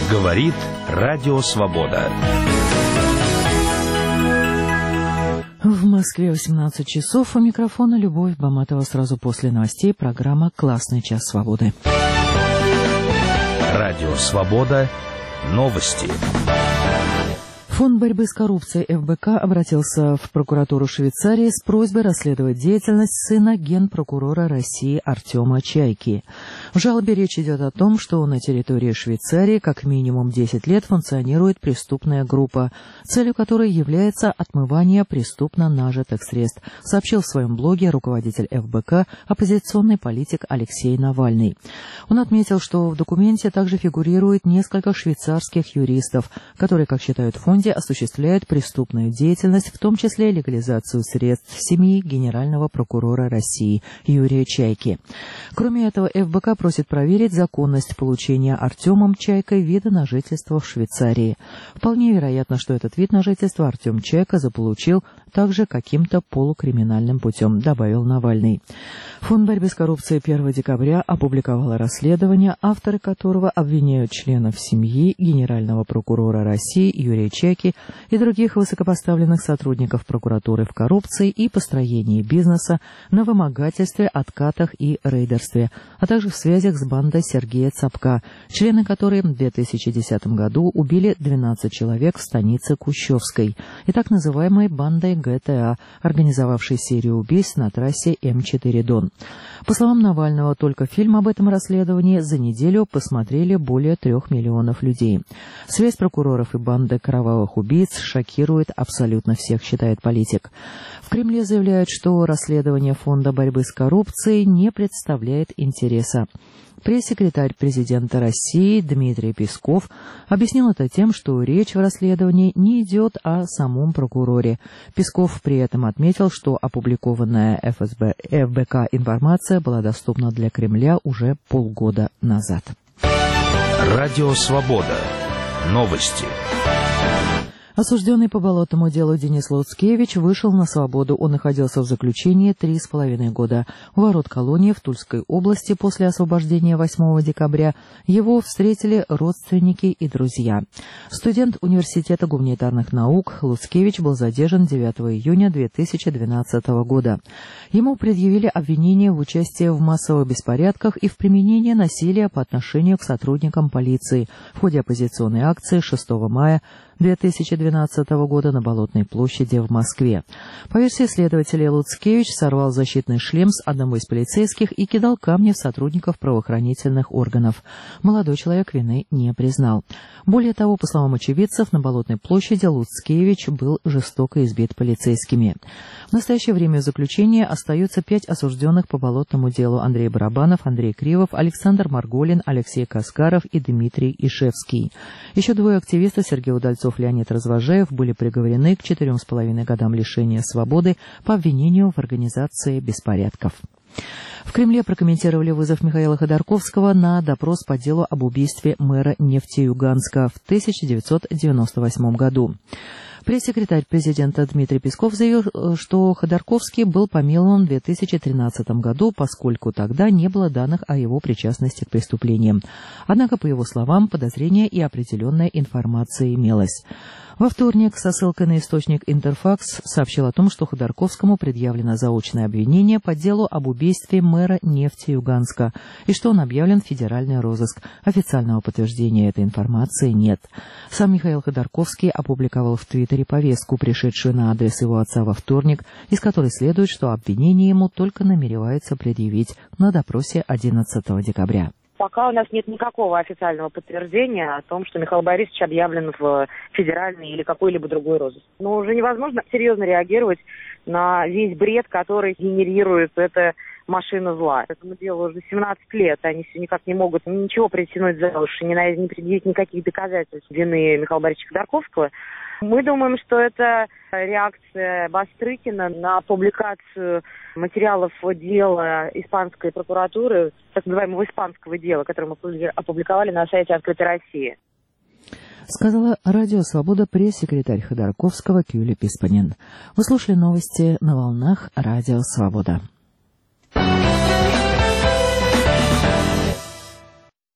Говорит Радио Свобода. В Москве 18 часов. У микрофона Любовь Баматова. Сразу после новостей программа «Классный час свободы». Радио Свобода. Новости. Фонд борьбы с коррупцией ФБК обратился в прокуратуру Швейцарии с просьбой расследовать деятельность сына генпрокурора России Артема Чайки. В жалобе речь идет о том, что на территории Швейцарии как минимум 10 лет функционирует преступная группа, целью которой является отмывание преступно нажитых средств, сообщил в своем блоге руководитель ФБК, оппозиционный политик Алексей Навальный. Он отметил, что в документе также фигурирует несколько швейцарских юристов, которые, как считают в фонде, осуществляют преступную деятельность, в том числе легализацию средств семьи генерального прокурора России Юрия Чайки. Кроме этого, ФБК просит проверить законность получения Артемом Чайкой вида на жительство в Швейцарии. Вполне вероятно, что этот вид на жительство Артем Чайка заполучил также каким-то полукриминальным путем, добавил Навальный. Фонд борьбы с коррупцией 1 декабря опубликовал расследование, авторы которого обвиняют членов семьи генерального прокурора России Юрия Чайки и других высокопоставленных сотрудников прокуратуры в коррупции и построении бизнеса, на вымогательстве, откатах и рейдерстве, а также в связях с бандой Сергея Цапка, члены которой в 2010 году убили 12 человек в станице Кущевской, и так называемой бандой ГТА, организовавшей серию убийств на трассе М4 Дон. По словам Навального, только фильм об этом расследовании за неделю посмотрели более 3 миллионов людей. Связь прокуроров и банды кровавых убийц шокирует абсолютно всех, считает политик. В Кремле заявляют, что расследование Фонда борьбы с коррупцией не представляет интереса. Пресс-секретарь президента России Дмитрий Песков объяснил это тем, что речь в расследовании не идет о самом прокуроре. Песков при этом отметил, что опубликованная ФБК информация была доступна для Кремля уже полгода назад. Радио Свобода. Новости. Осужденный по болотному делу Денис Луцкевич вышел на свободу. Он находился в заключении 3,5 года. У ворот колонии в Тульской области после освобождения 8 декабря его встретили родственники и друзья. Студент Университета гуманитарных наук Луцкевич был задержан 9 июня 2012 года. Ему предъявили обвинение в участии в массовых беспорядках и в применении насилия по отношению к сотрудникам полиции в ходе оппозиционной акции 6 мая 2012 года на Болотной площади в Москве. По версии следователя, Луцкевич сорвал защитный шлем с одного из полицейских и кидал камни в сотрудников правоохранительных органов. Молодой человек вины не признал. Более того, по словам очевидцев, на Болотной площади Луцкевич был жестоко избит полицейскими. В настоящее время в заключении остаются 5 осужденных по болотному делу: Андрей Барабанов, Андрей Кривов, Александр Марголин, Алексей Каскаров и Дмитрий Ишевский. Еще 2 активистов, Сергей Удальцов, Леонид Развожаев, были приговорены к 4,5 годам лишения свободы по обвинению в организации беспорядков. В Кремле прокомментировали вызов Михаила Ходорковского на допрос по делу об убийстве мэра Нефтеюганска в 1998 году. Пресс-секретарь президента Дмитрий Песков заявил, что Ходорковский был помилован в 2013 году, поскольку тогда не было данных о его причастности к преступлениям. Однако, по его словам, подозрение и определенная информация имелась. Во вторник со ссылкой на источник «Интерфакс» сообщил о том, что Ходорковскому предъявлено заочное обвинение по делу об убийстве мэра Нефтеюганска и что он объявлен в федеральный розыск. Официального подтверждения этой информации нет. Сам Михаил Ходорковский опубликовал в Твиттере повестку, пришедшую на адрес его отца во вторник, из которой следует, что обвинение ему только намереваются предъявить на допросе 11 декабря. Пока у нас нет никакого официального подтверждения о том, что Михаил Борисович объявлен в федеральный или какой-либо другой розыск. Но уже невозможно серьезно реагировать на весь бред, который генерирует эта машина зла. Этому делу уже 17 лет, они все никак не могут ничего притянуть за уши, не предъявить никаких доказательств вины Михаила Борисовича Ходорковского. Мы думаем, что это реакция Бастрыкина на публикацию материалов дела испанской прокуратуры, так называемого испанского дела, которое мы опубликовали на сайте «Открытой России». Сказала Радио Свобода пресс-секретарь Ходорковского Кюля Писпанин. Вы слушали новости на волнах Радио Свобода.